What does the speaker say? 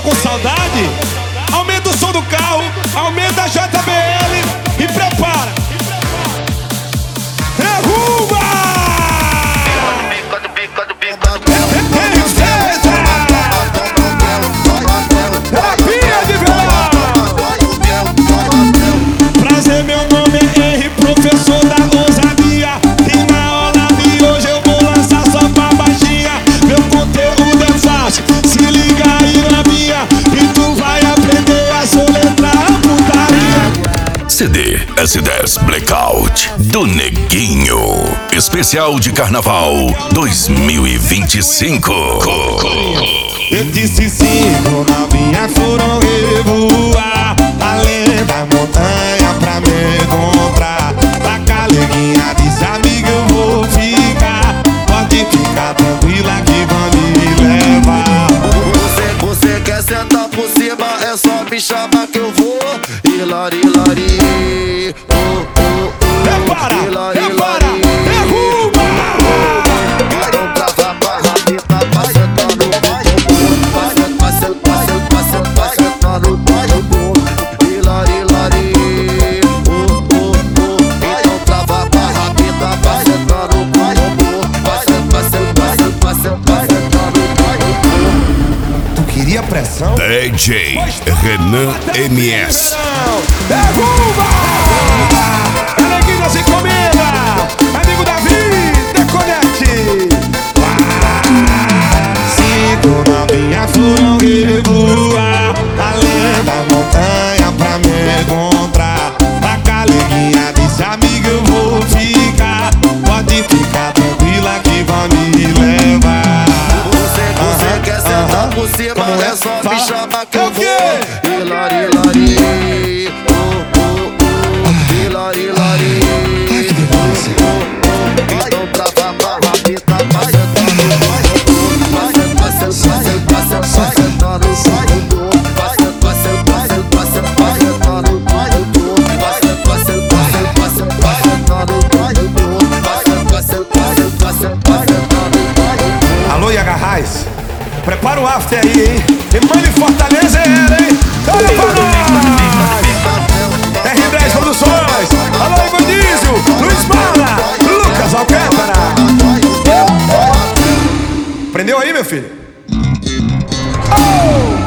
com saudade? Aumenta o som do carro, aumenta a JBL e prepara. Derruba! Terapia de violão. Prazer, meu nome é Henry, professor da ousadia. E na aula de hoje eu vou lançar só pra baixinha. Meu conteúdo é fácil, se liga aí na minha. E tu vai aprender a soletrar a putaria. CD S10 Blackout do Neguinho. Especial de Carnaval 2025. Eu disse sim, novinha foram revoar além da montanha pra me encontrar. A caleguinha disse, amiga, eu vou ficar. Pode ficar tranquila que vão me levar. Você quer sentar por cima, é só me chamar que eu vou. Hilari, hilari, Repara, repara, derruba! então trava pra rabita, vai sentando, vai sentando, vai hilari, hilari, então trava pra rabita, vai sentando, vai sentando, Tu queria pressão? DJ Renan MS. Derruba! Neguinho sem comida! Amigo Davi, deconete! Cinco novinhas foram revoar além da montanha pra me encontrar. A caleguinha disse, amiga, eu vou ficar. Pode ficar tranquila que vão me levar. Você quer sentar por cima, é só me chamar que eu vou. Hilari, hilari, hilari, hilari, então trava pra rabita, vai sentando, vai sentando, vai sentando, alô, Yaga Raiz, prepara o after aí, hein? E manda em Fortaleza, hein? Olha pra nós! R10 Produções, alô, Ivanísio, Luiz Mala, Lucas Alcântara. Prendeu aí, meu filho? Oh!